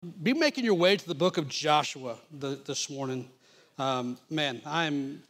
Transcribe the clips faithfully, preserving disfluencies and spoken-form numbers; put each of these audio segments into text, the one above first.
Be making your way to the book of Joshua the, this morning. Um, man, I'm,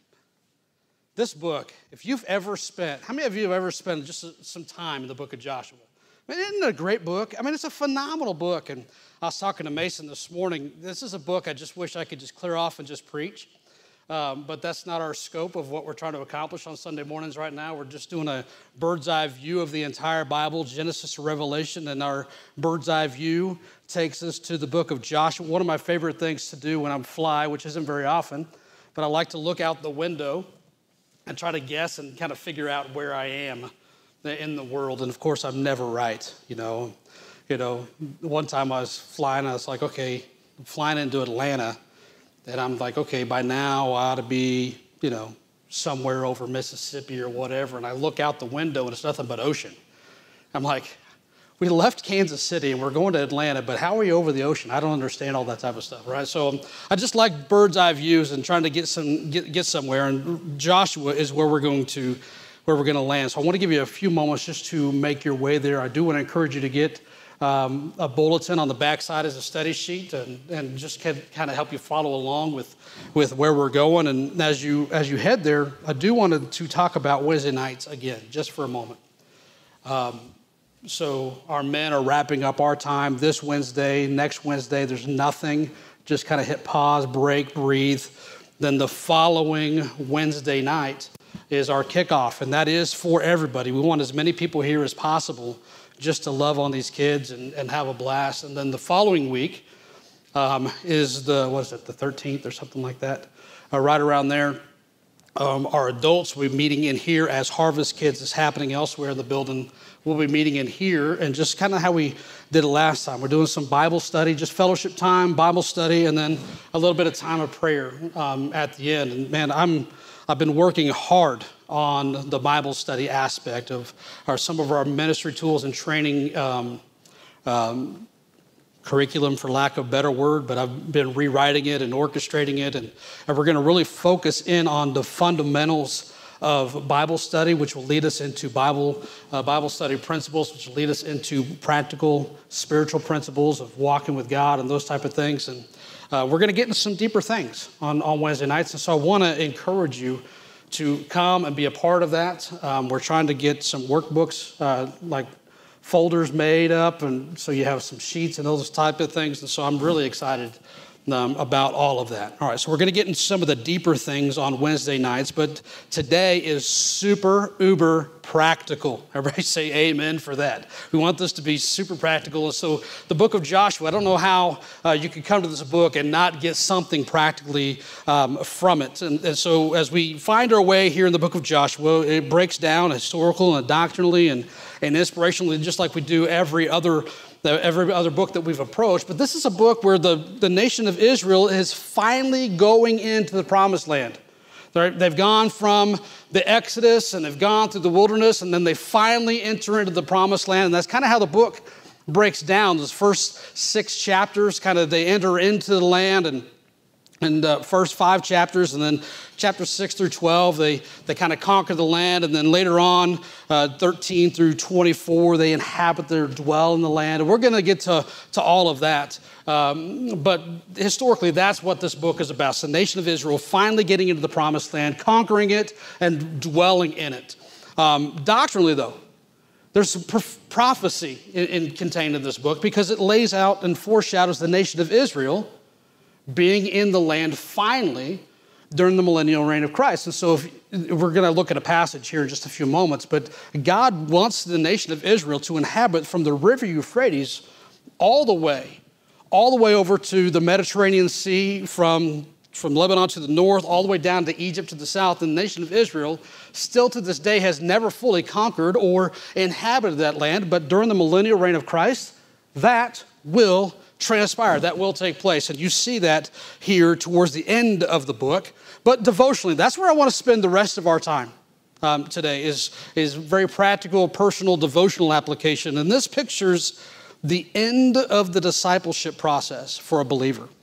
this book, if you've ever spent, how many of you have ever spent just some time in the book of Joshua? I mean, isn't it a great book? I mean, it's a phenomenal book. And I was talking to Mason this morning. This is a book I just wish I could just clear off and just preach. Um, but that's not our scope of what we're trying to accomplish on Sunday mornings right now. We're just doing a bird's eye view of the entire Bible, Genesis to Revelation, and our bird's eye view takes us to the book of Joshua. One of my favorite things to do when I'm fly, which isn't very often, but I like to look out the window and try to guess and kind of figure out where I am in the world. And of course, I'm never right. You know, you know. One time I was flying, I was like, okay, I'm flying into Atlanta. And I'm like, okay, by now I ought to be, you know, somewhere over Mississippi or whatever. And I look out the window and it's nothing but ocean. I'm like, we left Kansas City and we're going to Atlanta, but how are we over the ocean? I don't understand all that type of stuff, right? So um, I just like bird's eye views and trying to get some get, get somewhere. And Joshua is where we're going to where we're going to land. So I want to give you a few moments just to make your way there. I do want to encourage you to get Um, a bulletin on the backside is a study sheet, and, and just can kind of help you follow along with, with where we're going. And as you as you head there, I do want to talk about Wednesday nights again, just for a moment. Um, so our men are wrapping up our time this Wednesday. Next Wednesday, there's nothing. Just kind of hit pause, break, breathe. Then the following Wednesday night is our kickoff, and that is for everybody. We want as many people here as possible just to love on these kids and, and have a blast. And then the following week um, is the, what is it, the thirteenth or something like that, uh, right around there. Um, our adults will be meeting in here as Harvest Kids is happening elsewhere in the building. We'll be meeting in here, and just kind of how we did it last time. We're doing some Bible study, just fellowship time, Bible study, and then a little bit of time of prayer um, at the end. And man, I'm, I've been working hard on the Bible study aspect of our, some of our ministry tools and training um, um, curriculum, for lack of a better word, but I've been rewriting it and orchestrating it, and, and we're going to really focus in on the fundamentals of Bible study, which will lead us into Bible uh, Bible study principles, which will lead us into practical spiritual principles of walking with God and those type of things. And uh, we're going to get into some deeper things on, on Wednesday nights, and so I want to encourage you to come and be a part of that. Um, we're trying to get some workbooks, uh, like folders made up, and so you have some sheets and those type of things. And so I'm really excited um, about all of that. All right, so we're going to get into some of the deeper things on Wednesday nights, but today is super, uber practical. Everybody say amen for that. We want this to be super practical. And so the book of Joshua, I don't know how uh, you could come to this book and not get something practically um, from it. And, and so as we find our way here in the book of Joshua, it breaks down historical and doctrinally and, and inspirationally, just like we do every other every other book that we've approached. But this is a book where the, the nation of Israel is finally going into the promised land. They're, they've gone from the Exodus and they've gone through the wilderness, and then they finally enter into the promised land. And that's kind of how the book breaks down. Those first six chapters, kind of they enter into the land, and in the first five chapters, and then chapters six through twelve, they, they kind of conquer the land. And then later on, uh, thirteen through twenty-four, they inhabit, they dwell in the land. And we're going to get to, to all of that. Um, but historically, that's what this book is about. It's the nation of Israel finally getting into the promised land, conquering it, and dwelling in it. Um, doctrinally, though, there's some prof- prophecy in, in, contained in this book, because it lays out and foreshadows the nation of Israel being in the land finally during the millennial reign of Christ. And so if, we're going to look at a passage here in just a few moments, but God wants the nation of Israel to inhabit from the river Euphrates all the way, all the way over to the Mediterranean Sea, from, from Lebanon to the north, all the way down to Egypt to the south. And the nation of Israel still to this day has never fully conquered or inhabited that land, but during the millennial reign of Christ, that will transpire. That will take place. And you see that here towards the end of the book. But devotionally, that's where I want to spend the rest of our time um, today, is, is very practical, personal, devotional application. And this pictures the end of the discipleship process for a believer.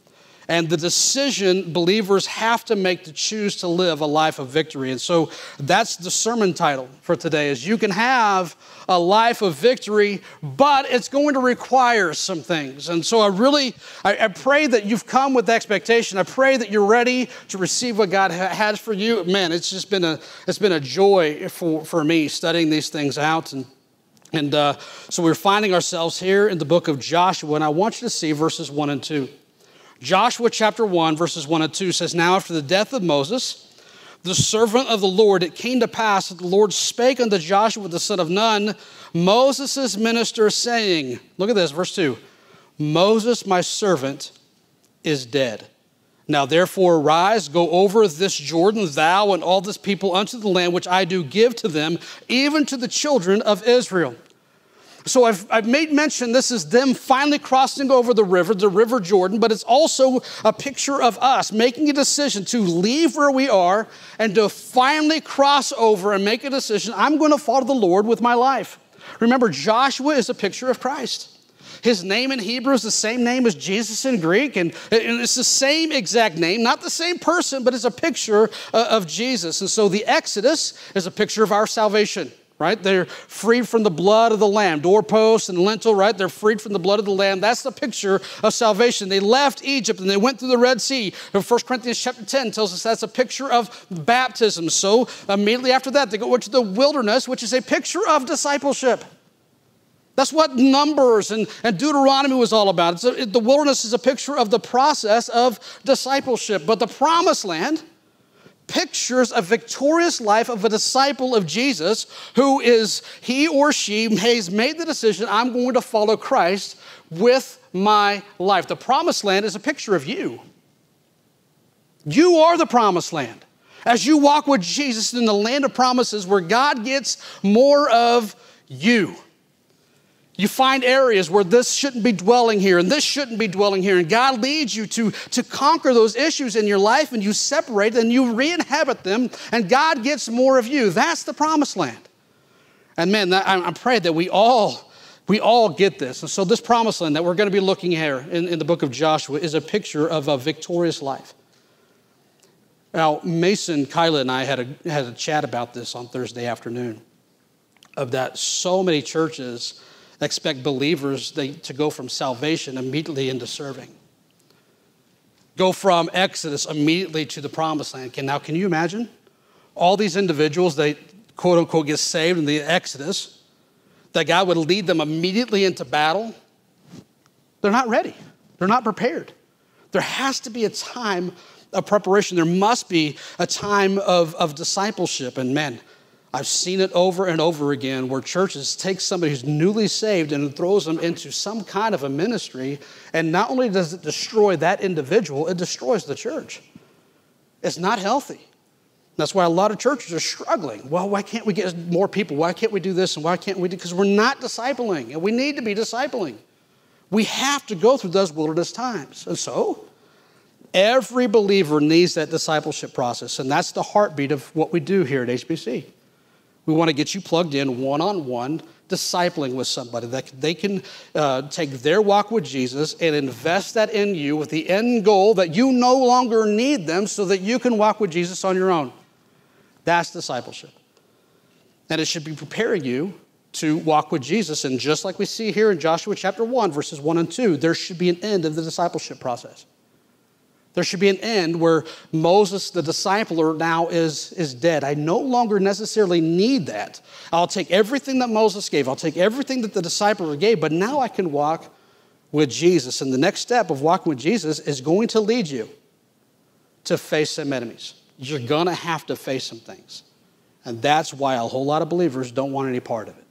and the decision believers have to make to choose to live a life of victory. And so that's the sermon title for today, is you can have a life of victory, but it's going to require some things. And so I really, I, I pray that you've come with expectation. I pray that you're ready to receive what God ha- has for you. Man, it's just been a, it's been a joy for, for me studying these things out. And And uh, so we're finding ourselves here in the book of Joshua, and I want you to see verses one and two. Joshua chapter one, verses one and two says, "Now after the death of Moses, the servant of the Lord, it came to pass that the Lord spake unto Joshua the son of Nun, Moses' minister, saying," look at this, verse two, "Moses my servant is dead. Now therefore arise, go over this Jordan, thou and all this people, unto the land which I do give to them, even to the children of Israel." So I've, I've made mention, this is them finally crossing over the river, the river Jordan, but it's also a picture of us making a decision to leave where we are and to finally cross over and make a decision. I'm going to follow the Lord with my life. Remember, Joshua is a picture of Christ. His name in Hebrew is the same name as Jesus in Greek, and it's the same exact name, not the same person, but it's a picture of Jesus. And so the Exodus is a picture of our salvation, right? They're freed from the blood of the Lamb, doorpost and lintel, right? They're freed from the blood of the Lamb. That's the picture of salvation. They left Egypt and they went through the Red Sea. First Corinthians chapter ten tells us that's a picture of baptism. So immediately after that, they go into the wilderness, which is a picture of discipleship. That's what Numbers and, and Deuteronomy was all about. It's a, it, the wilderness is a picture of the process of discipleship. But the promised land pictures a victorious life of a disciple of Jesus who is, he or she has made the decision, I'm going to follow Christ with my life. The promised land is a picture of you. You are the promised land. As you walk with Jesus in the land of promises where God gets more of you. You find areas where this shouldn't be dwelling here and this shouldn't be dwelling here. And God leads you to, to conquer those issues in your life, and you separate and you re-inhabit them, and God gets more of you. That's the promised land. And man, that, I, I pray that we all, we all get this. And so this promised land that we're going to be looking at in, in the book of Joshua is a picture of a victorious life. Now, Mason, Kyla, and I had a, had a chat about this on Thursday afternoon, of that so many churches expect believers they, to go from salvation immediately into serving. Go from Exodus immediately to the promised land. Can, now, can you imagine? All these individuals, they quote unquote get saved in the Exodus, that God would lead them immediately into battle. They're not ready. They're not prepared. There has to be a time of preparation. There must be a time of, of discipleship. And man, I've seen it over and over again where churches take somebody who's newly saved and throws them into some kind of a ministry, and not only does it destroy that individual, it destroys the church. It's not healthy. That's why a lot of churches are struggling. Well, why can't we get more people? Why can't we do this and why can't we do? Because we're not discipling, and we need to be discipling. We have to go through those wilderness times. And so every believer needs that discipleship process, and that's the heartbeat of what we do here at H B C. We want to get you plugged in one-on-one, discipling with somebody that they can uh, take their walk with Jesus and invest that in you with the end goal that you no longer need them so that you can walk with Jesus on your own. That's discipleship. And it should be preparing you to walk with Jesus. And just like we see here in Joshua chapter one, verses one and two, there should be an end of the discipleship process. There should be an end where Moses, the discipler, now is, is dead. I no longer necessarily need that. I'll take everything that Moses gave. I'll take everything that the discipler gave, but now I can walk with Jesus. And the next step of walking with Jesus is going to lead you to face some enemies. You're going to have to face some things. And that's why a whole lot of believers don't want any part of it.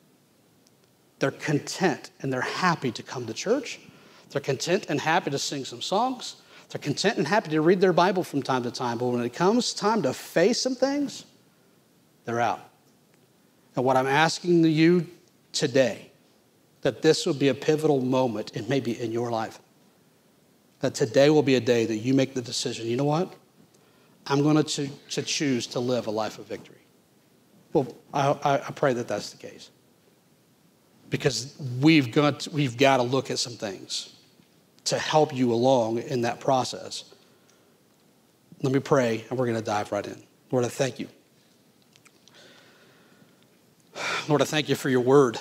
They're content and they're happy to come to church. They're content and happy to sing some songs. They're content and happy to read their Bible from time to time, but when it comes time to face some things, they're out. And what I'm asking you today, that this will be a pivotal moment, and maybe in your life, that today will be a day that you make the decision, you know what? I'm going to, to choose to live a life of victory. Well, I, I pray that that's the case. Because we've got, we've got to look at some things. to help you along in that process. Let me pray, and we're going to dive right in. Lord, I thank you. Lord, I thank you for your word.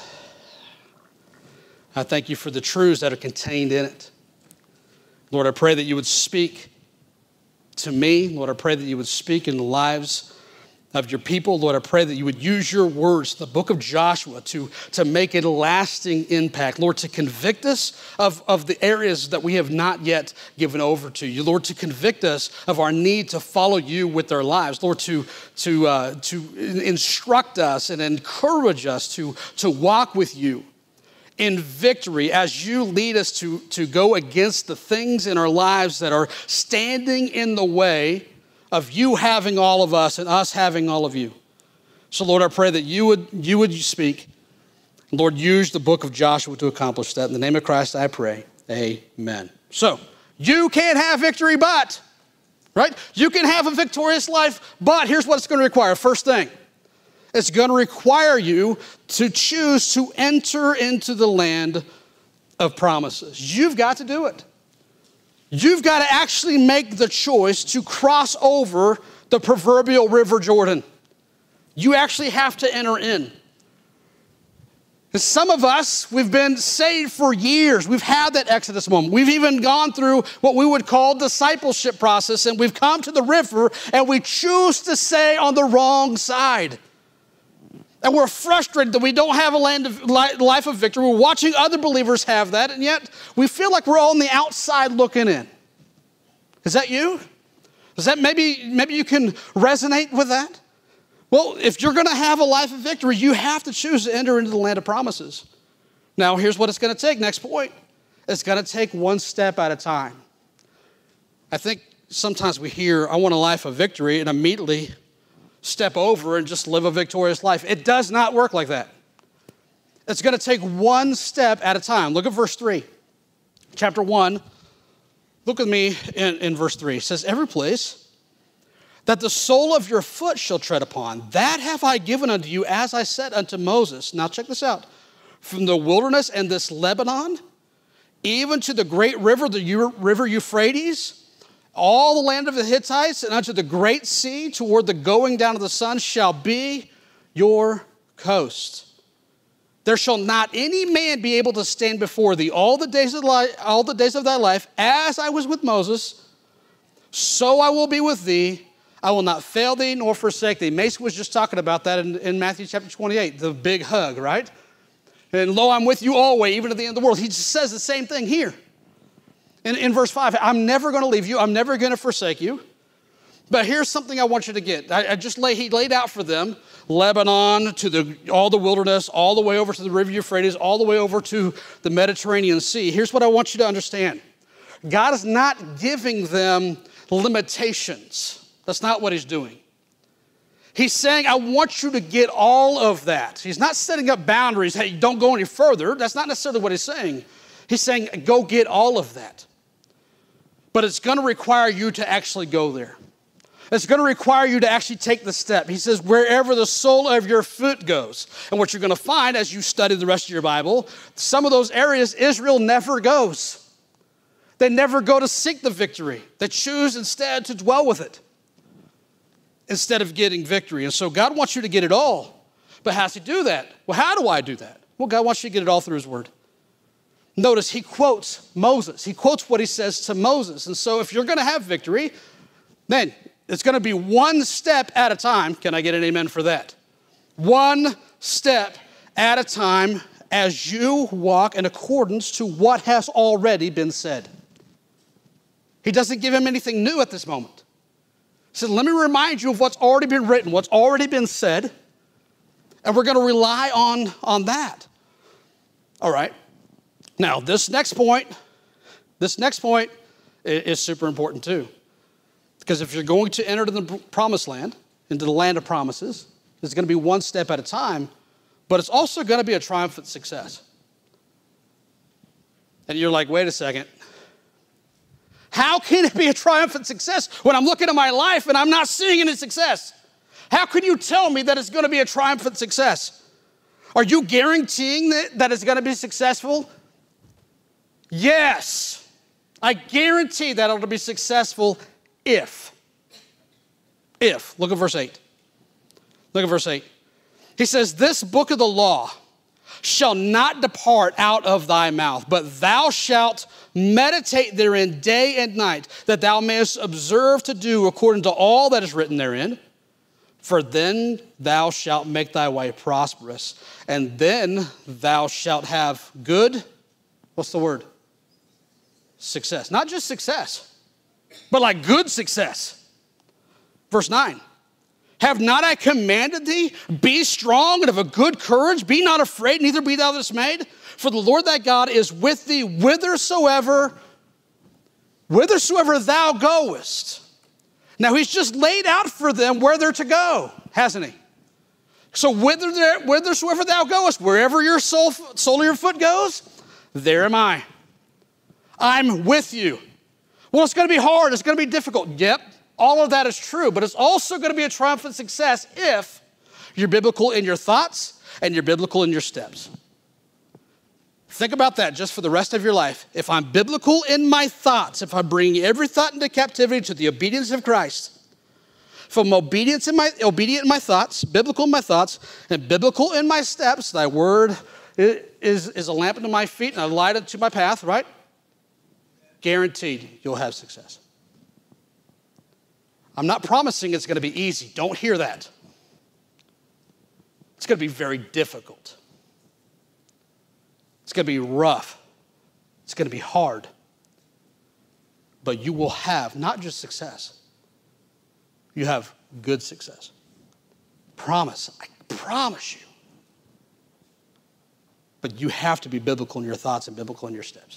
I thank you for the truths that are contained in it. Lord, I pray that you would speak to me. Lord, I pray that you would speak in the lives of your people. Lord, I pray that you would use your words, the book of Joshua, to, to make a lasting impact. Lord, to convict us of, of the areas that we have not yet given over to you. Lord, to convict us of our need to follow you with our lives. Lord, to, to, uh, to instruct us and encourage us to, to walk with you in victory as you lead us to, to go against the things in our lives that are standing in the way of you having all of us and us having all of you. So, Lord, I pray that you would, you would speak. Lord, use the book of Joshua to accomplish that. In the name of Christ, I pray. Amen. So, you can't have victory, but, right? You can have a victorious life, but here's what it's going to require. First thing, it's going to require you to choose to enter into the land of promises. You've got to do it. You've got to actually make the choice to cross over the proverbial River Jordan. You actually have to enter in. And some of us, we've been saved for years. We've had that Exodus moment. We've even gone through what we would call discipleship process, and we've come to the river, and we choose to stay on the wrong side. And we're frustrated that we don't have a land of life of victory. We're watching other believers have that, and yet we feel like we're on the outside looking in. Is that you? Is that maybe, maybe you can resonate with that? Well, if you're going to have a life of victory, you have to choose to enter into the land of promises. Now, here's what it's going to take. Next point. It's going to take one step at a time. I think sometimes we hear, I want a life of victory, and immediately step over and just live a victorious life. It does not work like that. It's going to take one step at a time. Look at verse three. Chapter one, look with me in, in verse three. It says, every place that the sole of your foot shall tread upon, that have I given unto you, as I said unto Moses. Now check this out. From the wilderness and this Lebanon, even to the great river, the river Euphrates, all the land of the Hittites, and unto the great sea toward the going down of the sun shall be your coast. There shall not any man be able to stand before thee all the days of life, all the days of thy life, as I was with Moses, so I will be with thee. I will not fail thee nor forsake thee. Mason was just talking about that in, in Matthew chapter twenty-eight, the big hug, right? And lo, I'm with you always, even to the end of the world. He just says the same thing here. In, in verse five, I'm never going to leave you. I'm never going to forsake you. But here's something I want you to get. I, I just lay, he laid out for them Lebanon to the, all the wilderness, all the way over to the river Euphrates, all the way over to the Mediterranean Sea. Here's what I want you to understand. God is not giving them limitations. That's not what he's doing. He's saying, I want you to get all of that. He's not setting up boundaries. Hey, don't go any further. That's not necessarily what he's saying. He's saying, go get all of that. But it's going to require you to actually go there. It's going to require you to actually take the step. He says, wherever the sole of your foot goes. And what you're going to find as you study the rest of your Bible, some of those areas Israel never goes. They never go to seek the victory. They choose instead to dwell with it instead of getting victory. And so God wants you to get it all. But how does he do that? Well, how do I do that? Well, God wants you to get it all through his word. Notice he quotes Moses. He quotes what he says to Moses. And so if you're going to have victory, then it's going to be one step at a time. Can I get an amen for that? One step at a time as you walk in accordance to what has already been said. He doesn't give him anything new at this moment. He said, let me remind you of what's already been written, what's already been said, and we're going to rely on, on that. All right. Now, this next point, this next point is super important too. Because if you're going to enter the promised land, into the land of promises, it's going to be one step at a time, but it's also going to be a triumphant success. And you're like, wait a second. How can it be a triumphant success when I'm looking at my life and I'm not seeing any success? How can you tell me that it's going to be a triumphant success? Are you guaranteeing that, that it's going to be successful? Yes. I guarantee that it'll be successful if. If. Look at verse eight. Look at verse eight. He says, this book of the law shall not depart out of thy mouth, but thou shalt meditate therein day and night, that thou mayest observe to do according to all that is written therein. For then thou shalt make thy way prosperous, and then thou shalt have good, what's the word? Success. Not just success, but like good success. Verse nine. Have not I commanded thee? Be strong and of a good courage. Be not afraid, neither be thou dismayed. For the Lord thy God is with thee whithersoever, whithersoever thou goest. Now he's just laid out for them where they're to go, hasn't he? So whither there, whithersoever thou goest, wherever your soul, sole of your foot goes, there am I. I'm with you. Well, it's going to be hard. It's going to be difficult. Yep. All of that is true, but it's also going to be a triumphant success if you're biblical in your thoughts and you're biblical in your steps. Think about that just for the rest of your life. If I'm biblical in my thoughts, if I'm bringing every thought into captivity to the obedience of Christ, if I'm obedience in my, obedient in my thoughts, biblical in my thoughts, and biblical in my steps, thy word is, is a lamp unto my feet and a light unto my path, right? Guaranteed you'll have success. I'm not promising it's going to be easy. Don't hear that. It's going to be very difficult. It's going to be rough. It's going to be hard. But you will have not just success. You have good success. Promise. I promise you. But you have to be biblical in your thoughts and biblical in your steps.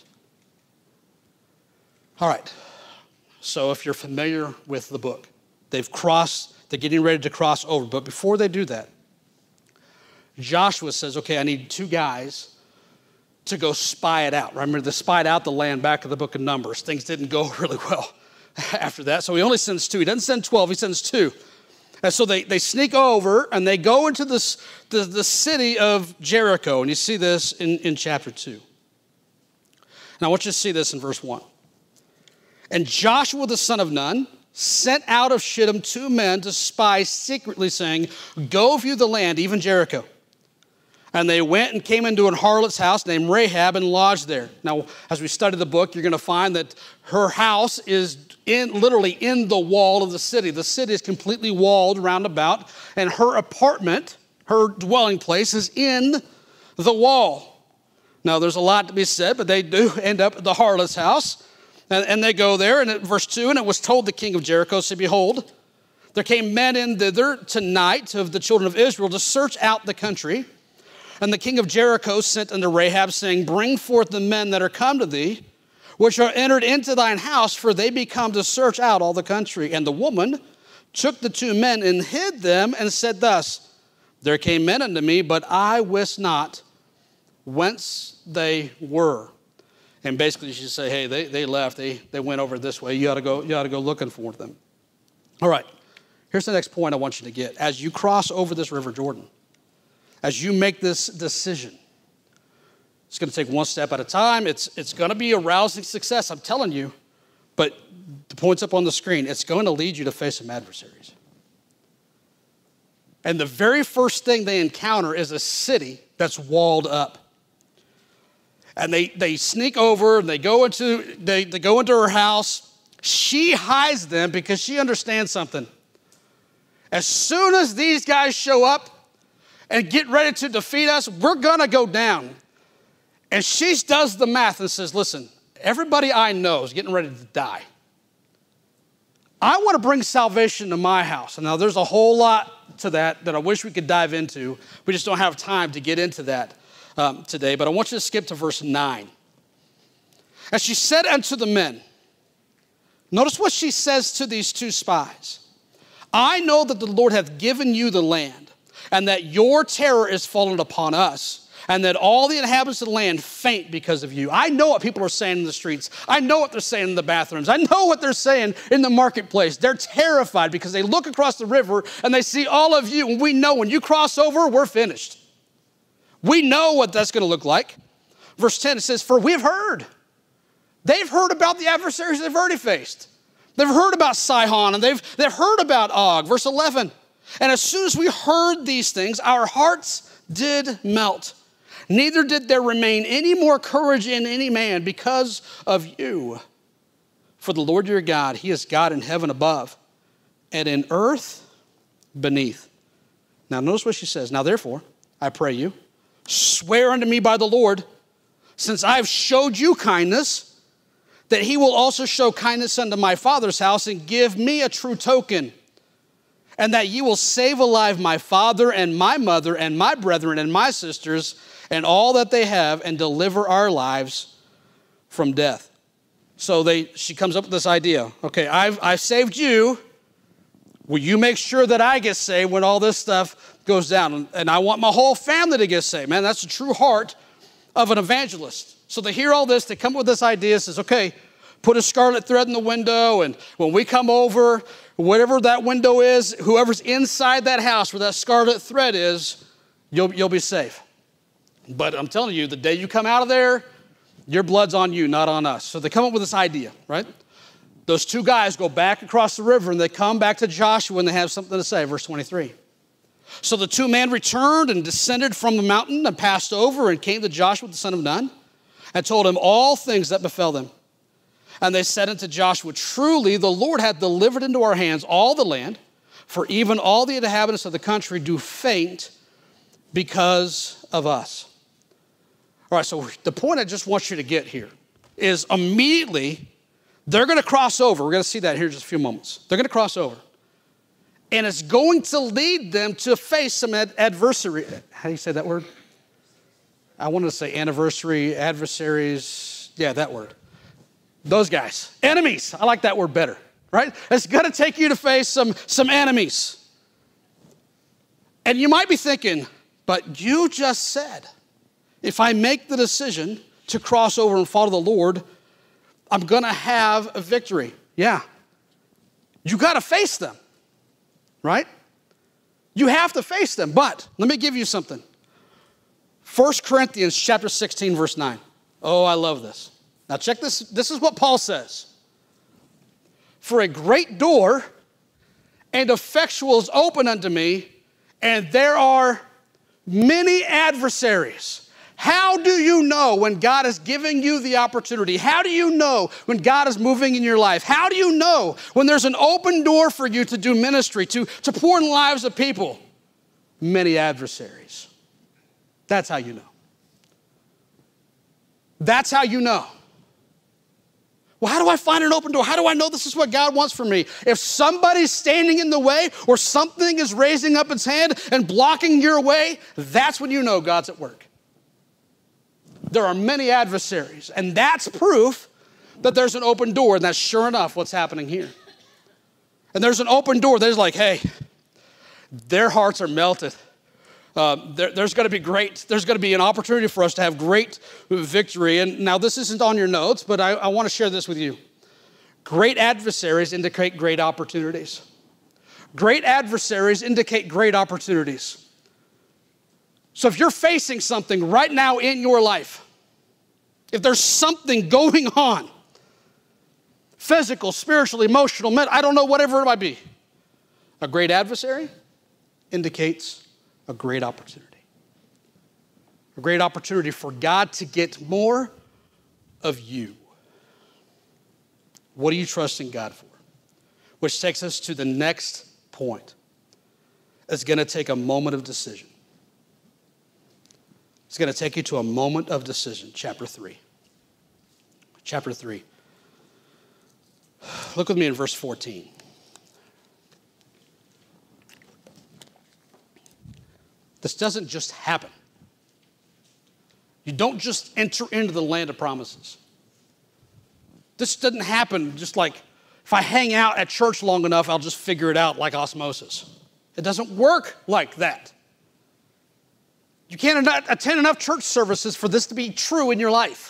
All right. So if you're familiar with the book, they've crossed, they're getting ready to cross over. But before they do that, Joshua says, okay, I need two guys to go spy it out. Remember, they spied out the land back in the book of Numbers. Things didn't go really well after that. So he only sends two. He doesn't send twelve, he sends two. And so they, they sneak over and they go into this, the, the city of Jericho. And you see this in, in chapter two. Now I want you to see this in verse one. And Joshua the son of Nun sent out of Shittim two men to spy secretly, saying, go view the land, even Jericho. And they went and came into an harlot's house named Rahab and lodged there. Now, as we study the book, you're going to find that her house is in, literally in the wall of the city. The city is completely walled round about, and her apartment, her dwelling place, is in the wall. Now, there's a lot to be said, but they do end up at the harlot's house. And, and they go there, and at verse two, and it was told the king of Jericho, say, behold, there came men in thither tonight of the children of Israel to search out the country. And the king of Jericho sent unto Rahab, saying, bring forth the men that are come to thee, which are entered into thine house, for they be come to search out all the country. And the woman took the two men and hid them, and said thus, there came men unto me, but I wist not whence they were. And basically she say, hey, they, they left. They, they went over this way. You ought to go, you ought to go looking for them. All right. Here's the next point I want you to get. As you cross over this River Jordan, as you make this decision, it's going to take one step at a time. It's, it's going to be a rousing success, I'm telling you. But the point's up on the screen. It's going to lead you to face some adversaries. And the very first thing they encounter is a city that's walled up. And they, they sneak over and they go into they, they go into her house. She hides them because she understands something. As soon as these guys show up and get ready to defeat us, we're gonna go down. And she does the math and says, listen, everybody I know is getting ready to die. I want to bring salvation to my house. And now there's a whole lot to that that I wish we could dive into. We just don't have time to get into that Um, today, but I want you to skip to verse nine. And she said unto the men, notice what she says to these two spies. I know that the Lord hath given you the land, and that your terror is fallen upon us, and that all the inhabitants of the land faint because of you. I know what people are saying in the streets. I know what they're saying in the bathrooms. I know what they're saying in the marketplace. They're terrified because they look across the river and they see all of you, and we know when you cross over, we're finished. We know what that's going to look like. Verse ten, it says, for we've heard They've heard about the adversaries they've already faced. They've heard about Sihon, and they've, they've heard about Og. Verse eleven, and as soon as we heard these things, our hearts did melt. Neither did there remain any more courage in any man because of you. For the Lord your God, he is God in heaven above and in earth beneath. Now notice what she says. Now therefore, I pray you, swear unto me by the Lord, since I have showed you kindness, that he will also show kindness unto my father's house and give me a true token, and that ye will save alive my father and my mother and my brethren and my sisters and all that they have, and deliver our lives from death. So they, she comes up with this idea. Okay, I've, I've saved you. Will you make sure that I get saved when all this stuff goes down? And I want my whole family to get saved. Man, that's the true heart of an evangelist. So they hear all this. They come up with this idea. Says, okay, put a scarlet thread in the window. And when we come over, whatever that window is, whoever's inside that house where that scarlet thread is, you'll, you'll be safe. But I'm telling you, the day you come out of there, your blood's on you, not on us. So they come up with this idea, right? Those two guys go back across the river, and they come back to Joshua, and they have something to say, verse twenty-three. So the two men returned and descended from the mountain and passed over and came to Joshua, the son of Nun, and told him all things that befell them. And they said unto Joshua, truly the Lord hath delivered into our hands all the land, for even all the inhabitants of the country do faint because of us. All right, so the point I just want you to get here is immediately they're going to cross over. We're going to see that here in just a few moments. They're going to cross over. And it's going to lead them to face some ad- adversary. How do you say that word? I wanted to say anniversary, adversaries. Yeah, that word. Those guys. Enemies. I like that word better, right? It's going to take you to face some, some enemies. And you might be thinking, but you just said, if I make the decision to cross over and follow the Lord, I'm going to have a victory. Yeah. You got to face them, right? You have to face them. But let me give you something. First Corinthians chapter sixteen, verse nine. Oh, I love this. Now check this. This is what Paul says. For a great door and effectual is open unto me, and there are many adversaries. How do you know when God is giving you the opportunity? How do you know when God is moving in your life? How do you know when there's an open door for you to do ministry, to, to pour in the lives of people? Many adversaries. That's how you know. That's how you know. Well, how do I find an open door? How do I know this is what God wants for me? If somebody's standing in the way or something is raising up its hand and blocking your way, that's when you know God's at work. There are many adversaries, and that's proof that there's an open door, and that's sure enough what's happening here. And there's an open door. There's like, hey, their hearts are melted. Uh, there, there's going to be great, there's going to be an opportunity for us to have great victory. And now this isn't on your notes, but I, I want to share this with you. Great adversaries indicate great opportunities. Great adversaries indicate great opportunities. So if you're facing something right now in your life, if there's something going on, physical, spiritual, emotional, mental, I don't know, whatever it might be, a great adversary indicates a great opportunity. A great opportunity for God to get more of you. What are you trusting God for? Which takes us to the next point. It's going to take a moment of decision. It's going to take you to a moment of decision, chapter three. Chapter three. Look with me in verse fourteen. This doesn't just happen. You don't just enter into the land of promises. This doesn't happen just like, if I hang out at church long enough, I'll just figure it out like osmosis. It doesn't work like that. You can't attend enough church services for this to be true in your life.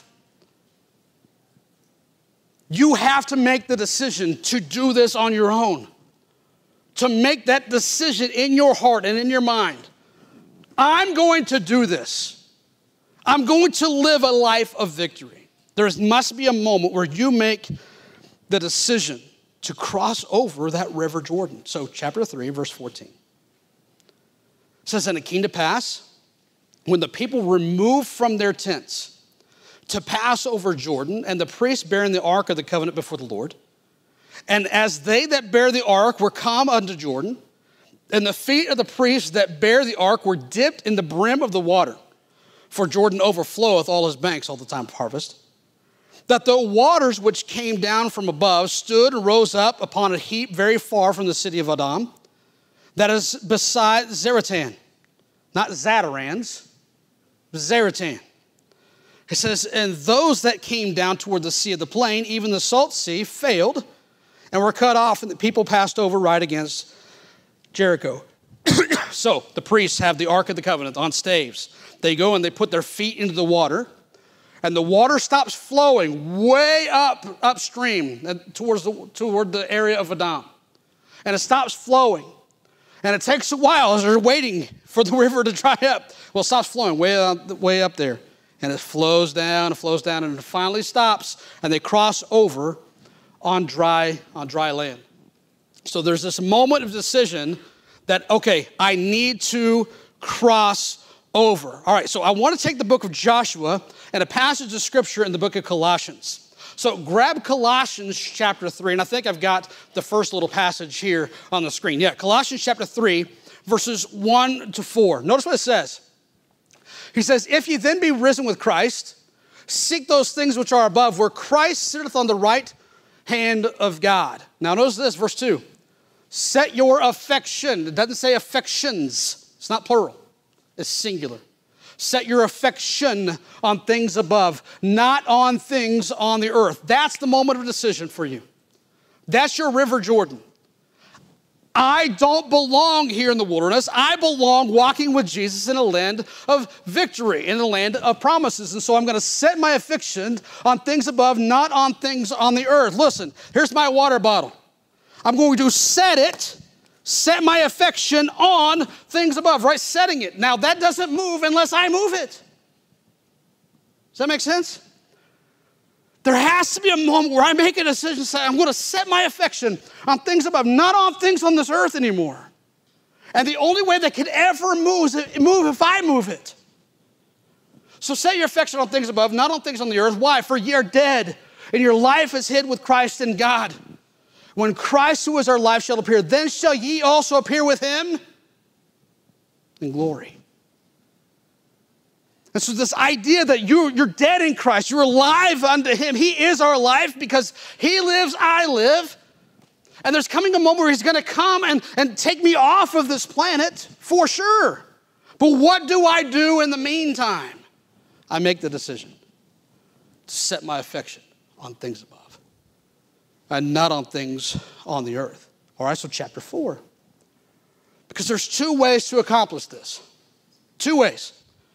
You have to make the decision to do this on your own. To make that decision in your heart and in your mind. I'm going to do this. I'm going to live a life of victory. There must be a moment where you make the decision to cross over that river Jordan. So chapter three, verse fourteen. It says, and it came to pass, when the people removed from their tents to pass over Jordan, and the priests bearing the ark of the covenant before the Lord, and as they that bear the ark were come unto Jordan, and the feet of the priests that bear the ark were dipped in the brim of the water, for Jordan overfloweth all his banks all the time of harvest, that the waters which came down from above stood and rose up upon a heap very far from the city of Adam, that is beside Zaratan, not Zatarans, Zaratan. It says, and those that came down toward the sea of the plain, even the salt sea, failed and were cut off, and the people passed over right against Jericho. So the priests have the Ark of the Covenant on staves. They go and they put their feet into the water, and the water stops flowing way up upstream towards the, toward the area of Adam. And it stops flowing. And it takes a while as they're waiting for the river to dry up. Well, it stops flowing way up, way up there. And it flows down, it flows down, and it finally stops, and they cross over on dry, on dry land. So there's this moment of decision that, okay, I need to cross over. All right, so I want to take the book of Joshua and a passage of scripture in the book of Colossians. So grab Colossians chapter three, and I think I've got the first little passage here on the screen. Yeah, Colossians chapter three, verses one to four. Notice what it says. He says, if ye then be risen with Christ, seek those things which are above, where Christ sitteth on the right hand of God. Now notice this, verse two. Set your affection. It doesn't say affections. It's not plural. It's singular. Set your affection on things above, not on things on the earth. That's the moment of decision for you. That's your river Jordan. I don't belong here in the wilderness. I belong walking with Jesus in a land of victory, in a land of promises. And so I'm going to set my affection on things above, not on things on the earth. Listen, here's my water bottle. I'm going to set it, set my affection on things above, right? Setting it. Now, that doesn't move unless I move it. Does that make sense? There has to be a moment where I make a decision and say, I'm going to set my affection on things above, not on things on this earth anymore. And the only way that could ever move is move if I move it. So set your affection on things above, not on things on the earth. Why? For ye are dead, and your life is hid with Christ in God. When Christ, who is our life, shall appear, then shall ye also appear with him in glory. And so this idea that you're, you're dead in Christ, you're alive unto him. He is our life because he lives, I live. And there's coming a moment where he's going to come and, and take me off of this planet for sure. But what do I do in the meantime? I make the decision to set my affection on things above and not on things on the earth. All right, so chapter four. Because there's two ways to accomplish this. Two ways.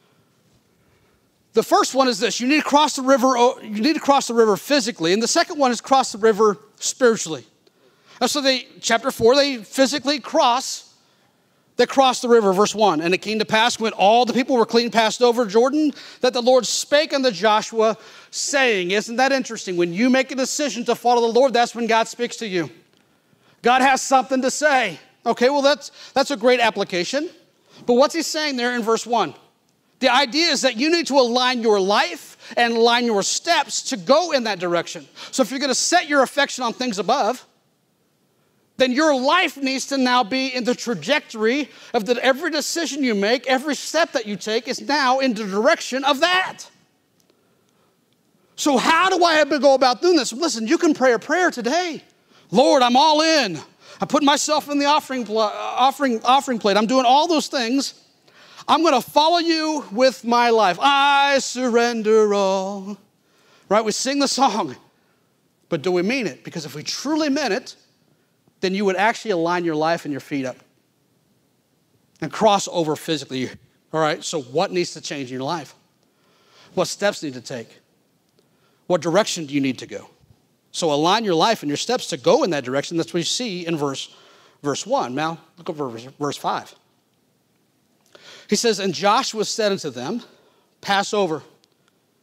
The first one is this: you need to cross the river. You need to cross the river physically, and the second one is cross the river spiritually. And so they, chapter four, they physically cross. They cross the river. Verse one, and it came to pass when all the people were clean passed over Jordan, that the Lord spake unto Joshua, saying, isn't that interesting? When you make a decision to follow the Lord, that's when God speaks to you. God has something to say. Okay, well that's that's a great application. But what's he saying there in verse one? The idea is that you need to align your life and align your steps to go in that direction. So if you're going to set your affection on things above, then your life needs to now be in the trajectory of that every decision you make, every step that you take is now in the direction of that. So how do I have to go about doing this? Listen, you can pray a prayer today. Lord, I'm all in. I put myself in the offering, offering, offering plate. I'm doing all those things. I'm going to follow you with my life. I surrender all. Right? We sing the song. But do we mean it? Because if we truly meant it, then you would actually align your life and your feet up and cross over physically. All right? So what needs to change in your life? What steps need to take? What direction do you need to go? So align your life and your steps to go in that direction. That's what you see in verse, verse one. Now, look over verse five. He says, and Joshua said unto them, pass over.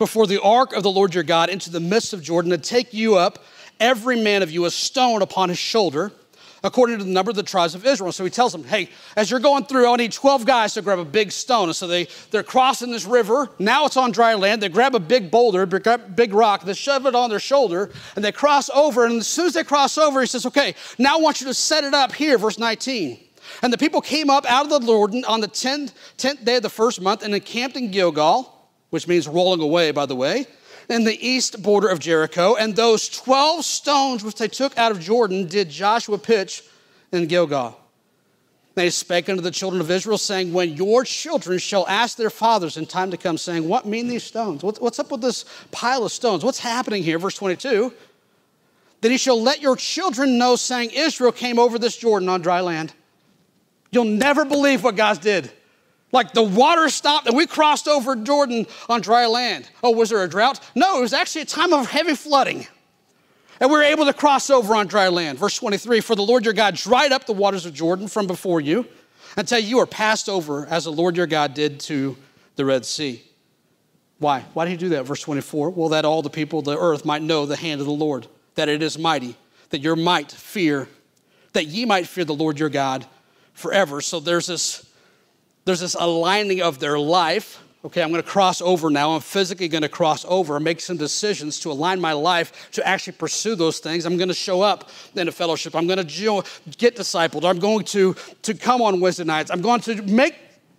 before the ark of the Lord your God into the midst of Jordan, and take you up, every man of you, a stone upon his shoulder, according to the number of the tribes of Israel. So he tells them, hey, as you're going through, I need twelve guys to grab a big stone. And so they, they're crossing this river. Now it's on dry land. They grab a big boulder, big, big rock. They shove it on their shoulder, and they cross over. And as soon as they cross over, he says, okay, now I want you to set it up here, verse nineteen. And the people came up out of the Jordan on the tenth, tenth day of the first month and encamped in Gilgal, which means rolling away, by the way, in the east border of Jericho. And those twelve stones which they took out of Jordan did Joshua pitch in Gilgal. They spake unto the children of Israel, saying, when your children shall ask their fathers in time to come, saying, what mean these stones? What's up with this pile of stones? What's happening here? Verse twenty-two. Then he shall let your children know, saying, Israel came over this Jordan on dry land. You'll never believe what God did. Like the water stopped and we crossed over Jordan on dry land. Oh, was there a drought? No, it was actually a time of heavy flooding. And we were able to cross over on dry land. Verse twenty-three, for the Lord your God dried up the waters of Jordan from before you until you are passed over as the Lord your God did to the Red Sea. Why? Why did he do that? Verse twenty-four, well, that all the people of the earth might know the hand of the Lord, that it is mighty, that your might fear, that ye might fear the Lord your God forever. So there's this, there's this aligning of their life. Okay, I'm going to cross over now. I'm physically going to cross over and make some decisions to align my life to actually pursue those things. I'm going to show up in a fellowship. I'm going to get discipled. I'm going to, to come on Wednesday nights. I'm going to make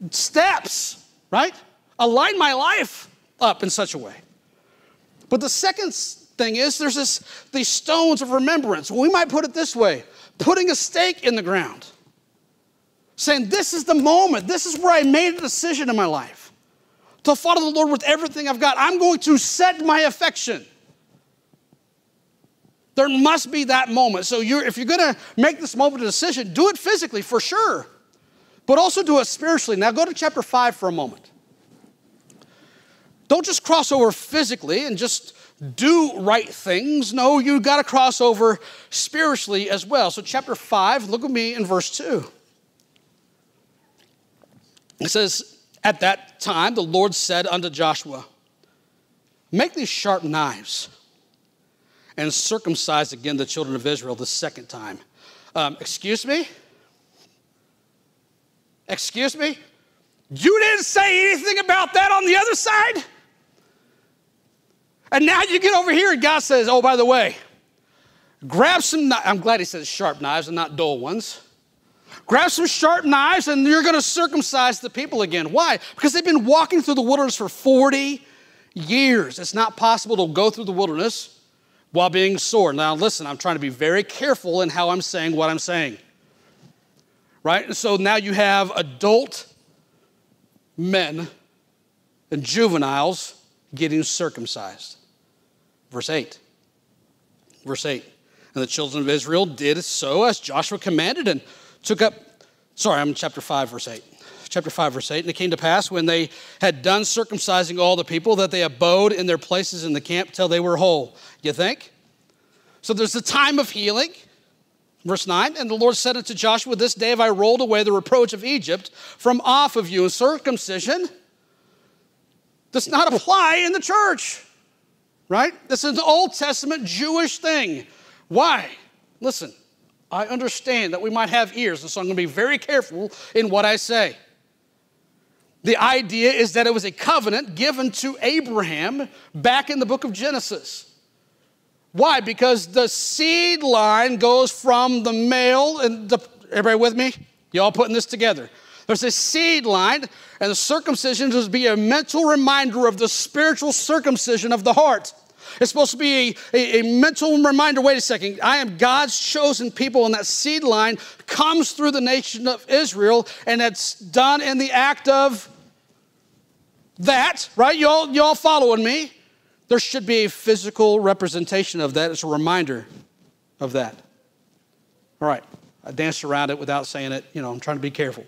steps, right? Align my life up in such a way. But the second thing is there's this, these stones of remembrance. We might put it this way, putting a stake in the ground. Saying, this is the moment. This is where I made a decision in my life. To follow the Lord with everything I've got. I'm going to set my affection. There must be that moment. So you're, if you're going to make this moment of decision, do it physically for sure. But also do it spiritually. Now go to chapter five for a moment. Don't just cross over physically and just do right things. No, you got to cross over spiritually as well. So chapter five, look with me in verse two. It says, at that time, the Lord said unto Joshua, make these sharp knives and circumcise again the children of Israel the second time. Um, excuse me? Excuse me? You didn't say anything about that on the other side? And now you get over here and God says, oh, by the way, grab some, I'm glad he says sharp knives and not dull ones. Grab some sharp knives and you're going to circumcise the people again. Why? Because they've been walking through the wilderness for forty years. It's not possible to go through the wilderness while being sore. Now listen, I'm trying to be very careful in how I'm saying what I'm saying. Right? And so now you have adult men and juveniles getting circumcised. Verse eight. Verse eight. And the children of Israel did so as Joshua commanded and took up, sorry, I'm in chapter five, verse eight. Chapter five, verse eight. And it came to pass when they had done circumcising all the people that they abode in their places in the camp till they were whole. You think? So there's a time of healing. Verse nine. And the Lord said unto Joshua, this day have I rolled away the reproach of Egypt from off of you. And circumcision does not apply in the church. Right? This is an Old Testament Jewish thing. Why? Listen. I understand that we might have ears, and so I'm going to be very careful in what I say. The idea is that it was a covenant given to Abraham back in the book of Genesis. Why? Because the seed line goes from the male, and the, everybody with me? Y'all putting this together. There's a seed line, and the circumcision is to be a mental reminder of the spiritual circumcision of the heart. It's supposed to be a, a, a mental reminder. Wait a second. I am God's chosen people, and that seed line comes through the nation of Israel, and it's done in the act of that, right? You all, you all following me? There should be a physical representation of that. It's a reminder of that. All right. I danced around it without saying it. You know, I'm trying to be careful.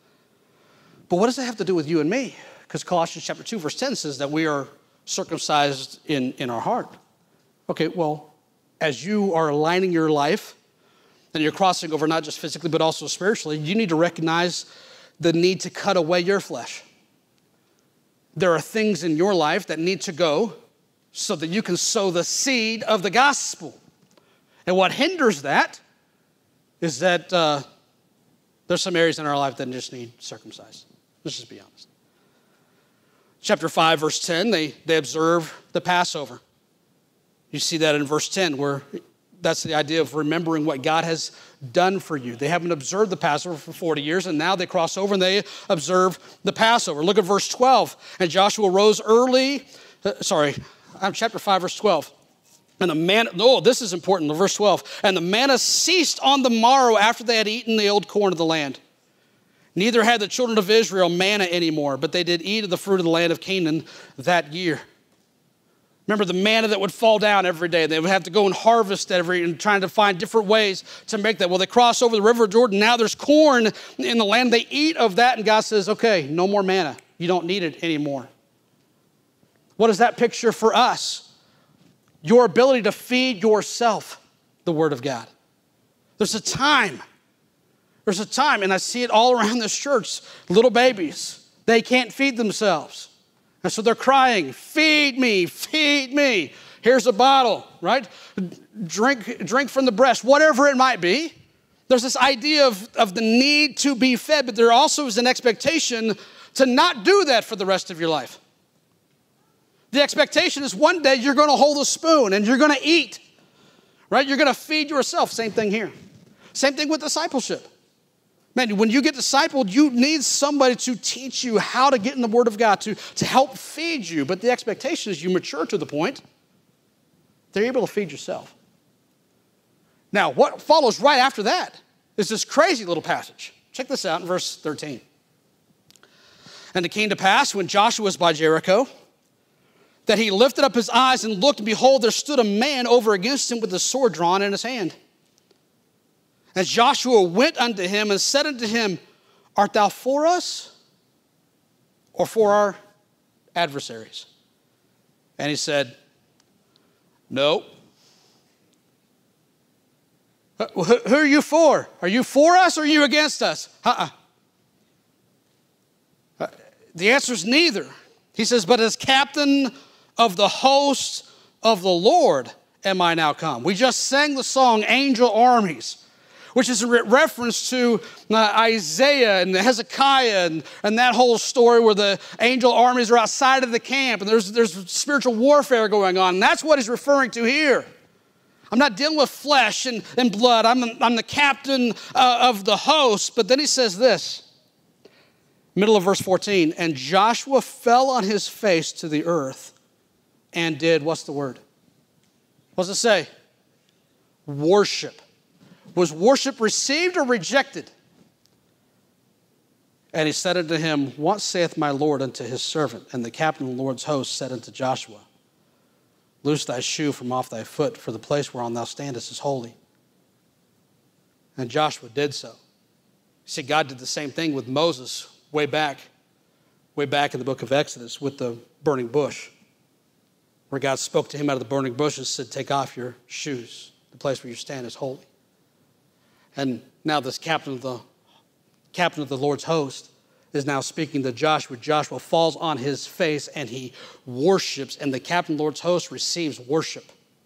But what does that have to do with you and me? Because Colossians chapter two, verse ten says that we are circumcised in, in our heart. Okay, well, as you are aligning your life and you're crossing over not just physically but also spiritually, you need to recognize the need to cut away your flesh. there are things in your life that need to go so that you can sow the seed of the gospel. And what hinders that is that uh, there's some areas in our life that just need circumcised. Let's just be honest. Chapter five, verse ten, they, they observe the Passover. You see that in verse ten, where that's the idea of remembering what God has done for you. They haven't observed the Passover for forty years, and now they cross over and they observe the Passover. Look at verse twelve. And Joshua rose early, uh, sorry, I'm chapter five, verse twelve. And the manna, oh, this is important, verse twelve. And the manna ceased on the morrow after they had eaten the old corn of the land. Neither had the children of Israel manna anymore, but they did eat of the fruit of the land of Canaan that year. Remember the manna that would fall down every day. They would have to go and harvest every and trying to find different ways to make that. Well, they cross over the river of Jordan. Now there's corn in the land. They eat of that, and God says, okay, no more manna. You don't need it anymore. What is that picture for us? Your ability to feed yourself the Word of God. There's a time. There's a time, and I see it all around this church. Little babies, they can't feed themselves. And so they're crying, feed me, feed me. Here's a bottle, right? Drink, drink from the breast, whatever it might be. There's this idea of, of the need to be fed, but there also is an expectation to not do that for the rest of your life. The expectation is one day you're going to hold a spoon and you're going to eat, right? You're going to feed yourself. Same thing here. Same thing with discipleship. Man, when you get discipled, you need somebody to teach you how to get in the Word of God, to, to help feed you. But the expectation is you mature to the point they're able to feed yourself. Now, what follows right after that is this crazy little passage. Check this out in verse thirteen. And it came to pass when Joshua was by Jericho that he lifted up his eyes and looked, and behold, there stood a man over against him with a sword drawn in his hand. As Joshua went unto him and said unto him, art thou for us or for our adversaries? And he said, no. Who are you for? Are you for us or are you against us? Uh-uh. The answer is neither. He says, but as captain of the host of the Lord am I now come. We just sang the song, Angel Armies, which is a re- reference to uh, Isaiah and Hezekiah and, and that whole story where the angel armies are outside of the camp and there's, there's spiritual warfare going on. And that's what he's referring to here. I'm not dealing with flesh and, and blood. I'm, I'm the captain uh, of the host. But then he says this, middle of verse fourteen, and Joshua fell on his face to the earth and did, what's the word? What's it say? Worship. Was worship received or rejected? And he said unto him, what saith my Lord unto his servant? And the captain of the Lord's host said unto Joshua, loose thy shoe from off thy foot, for the place whereon thou standest is holy. And Joshua did so. You see, God did the same thing with Moses way back, way back in the book of Exodus with the burning bush, where God spoke to him out of the burning bush and said, take off your shoes. The place where you stand is holy. And now this captain of the captain of the Lord's host is now speaking to Joshua. Joshua falls on his face and he worships, and the captain of the Lord's host receives worship.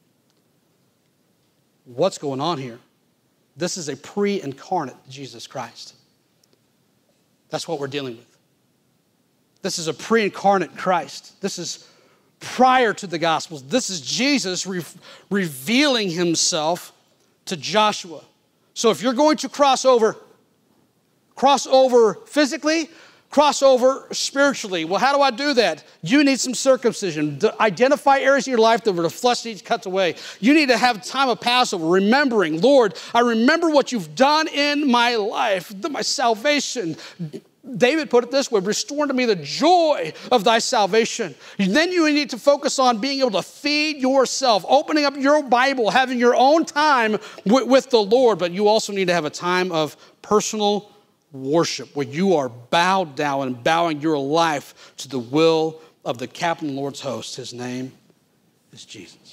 What's going on here? This is a pre-incarnate Jesus Christ. That's what we're dealing with. This is a pre-incarnate Christ. This is prior to the Gospels. This is Jesus re- revealing himself to Joshua. So if you're going to cross over, cross over physically, cross over spiritually. Well, how do I do that? You need some circumcision. To identify areas in your life that where the flesh needs cut away. You need to have time of Passover, remembering, Lord, I remember what you've done in my life, my salvation. David put it this way, restore to me the joy of thy salvation. And then you need to focus on being able to feed yourself, opening up your Bible, having your own time with, with the Lord. But you also need to have a time of personal worship where you are bowed down and bowing your life to the will of the captain of the Lord's host. His name is Jesus.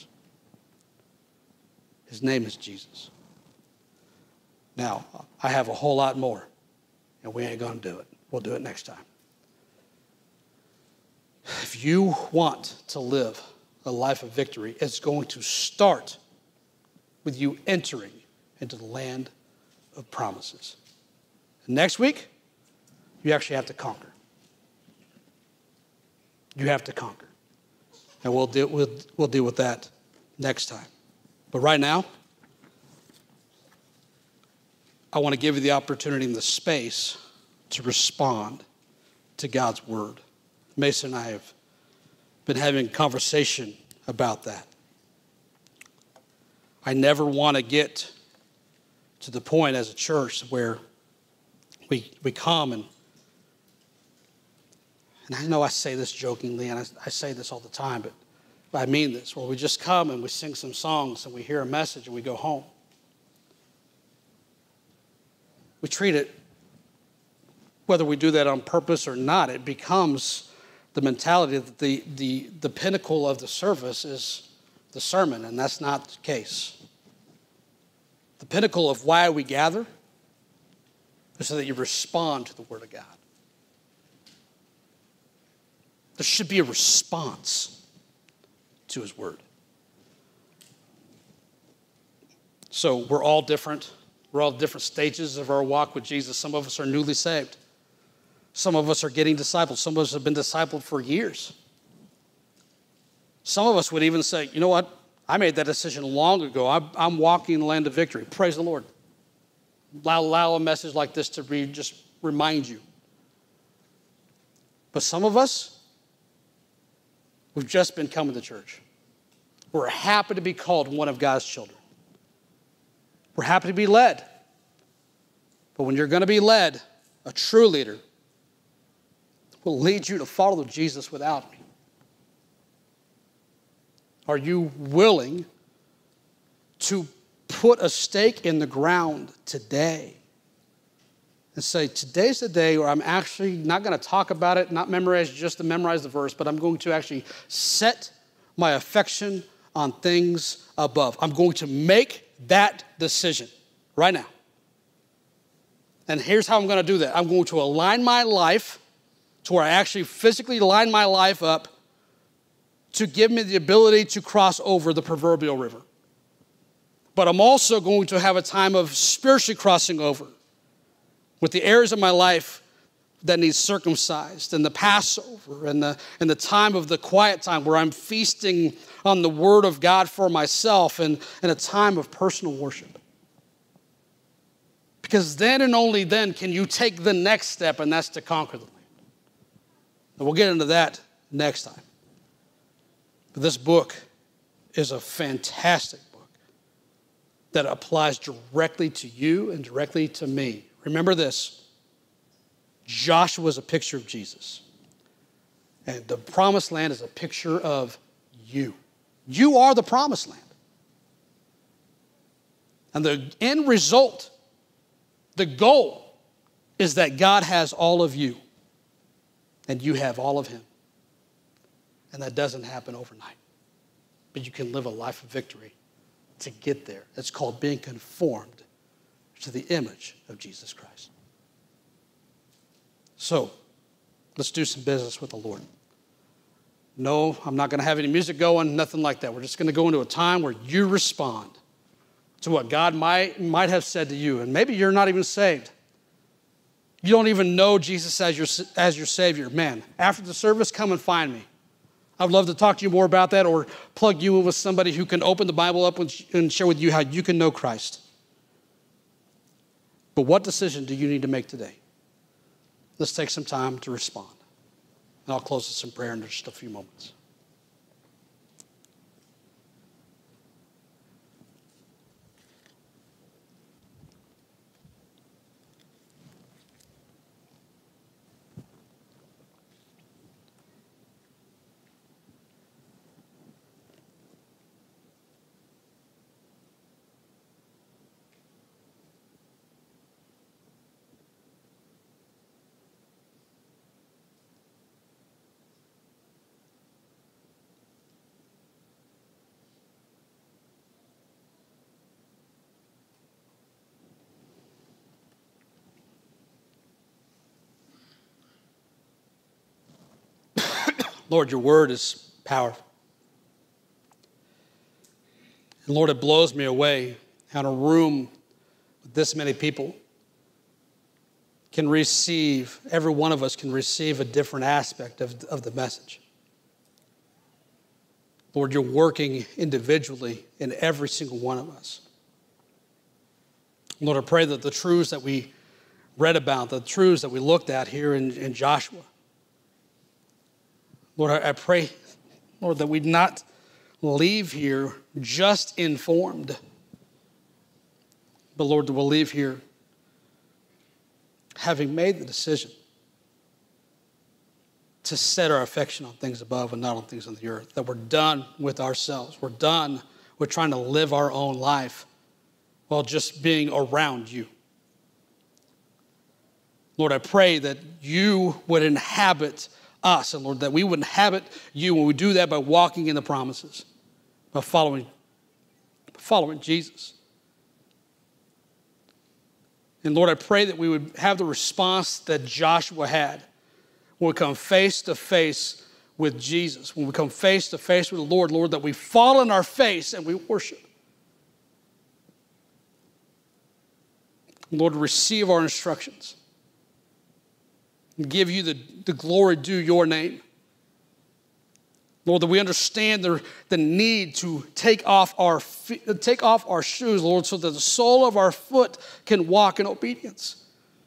His name is Jesus. Now, I have a whole lot more, and we ain't going to do it. We'll do it next time. If you want to live a life of victory, it's going to start with you entering into the land of promises. And next week, you actually have to conquer. You have to conquer. And we'll deal, we'll, we'll deal with that next time. But right now, I want to give you the opportunity and the space to respond to God's word. Mason and I have been having a conversation about that. I never want to get to the point as a church where we we come and and I know I say this jokingly and I, I say this all the time, but I mean this, where we just come and we sing some songs and we hear a message and we go home. We treat it, whether we do that on purpose or not, it becomes the mentality that the, the, the pinnacle of the service is the sermon, and that's not the case. The pinnacle of why we gather is so that you respond to the Word of God. There should be a response to His Word. So we're all different. We're all different stages of our walk with Jesus. Some of us are newly saved. Some of us are getting discipled. Some of us have been discipled for years. Some of us would even say, you know what? I made that decision long ago. I'm, I'm walking in the land of victory. Praise the Lord. Allow, allow a message like this to be, just remind you. But some of us, we've just been coming to church. We're happy to be called one of God's children. We're happy to be led. But when you're going to be led, a true leader will lead you to follow Jesus without me. Are you willing to put a stake in the ground today and say, today's the day where I'm actually not going to talk about it, not memorize just to memorize the verse, but I'm going to actually set my affection on things above. I'm going to make that decision right now. And here's how I'm going to do that. I'm going to align my life to where I actually physically line my life up to give me the ability to cross over the proverbial river. But I'm also going to have a time of spiritually crossing over with the areas of my life that need circumcised, and the Passover, and the, and the time of the quiet time where I'm feasting on the Word of God for myself, and, and a time of personal worship. Because then and only then can you take the next step, and that's to conquer the land. And we'll get into that next time. But this book is a fantastic book that applies directly to you and directly to me. Remember this, Joshua is a picture of Jesus. And the promised land is a picture of you. You are the promised land. And the end result, the goal, is that God has all of you and you have all of Him. And that doesn't happen overnight. But you can live a life of victory to get there. It's called being conformed to the image of Jesus Christ. So, let's do some business with the Lord. No, I'm not going to have any music going, nothing like that. We're just going to go into a time where you respond to what God might, might have said to you. And maybe you're not even saved. You don't even know Jesus as your, as your Savior. Man, after the service, come and find me. I'd love to talk to you more about that, or plug you in with somebody who can open the Bible up and share with you how you can know Christ. But what decision do you need to make today? Let's take some time to respond. And I'll close with some prayer in just a few moments. Lord, your word is powerful. And Lord, it blows me away how in a room with this many people can receive, every one of us can receive a different aspect of, of the message. Lord, you're working individually in every single one of us. Lord, I pray that the truths that we read about, the truths that we looked at here in, in Joshua, Lord, I, I pray, Lord, that we not leave here just informed, but Lord, that we'll leave here having made the decision to set our affection on things above and not on things on the earth, that we're done with ourselves. We're done with trying to live our own life while just being around you. Lord, I pray that you would inhabit us, and Lord, that we would inhabit you when we do that by walking in the promises, by following, following Jesus. And Lord, I pray that we would have the response that Joshua had when we come face to face with Jesus, when we come face to face with the Lord, Lord, that we fall on our face and we worship. Lord, receive our instructions and give you the, the glory due your name. Lord, that we understand the, the need to take off our take off our shoes, Lord, so that the sole of our foot can walk in obedience.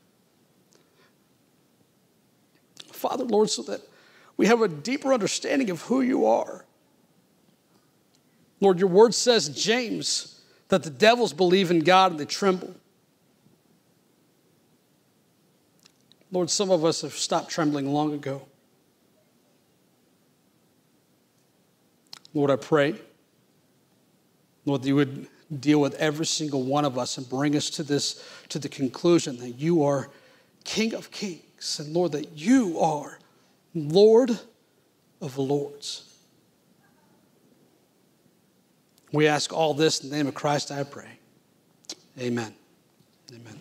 Father, Lord, so that we have a deeper understanding of who you are. Lord, your word says, James, that the devils believe in God and they tremble. Lord, some of us have stopped trembling long ago. Lord, I pray, Lord, that you would deal with every single one of us and bring us to this, to the conclusion that you are King of Kings, and Lord, that you are Lord of Lords. We ask all this in the name of Christ, I pray. Amen. Amen.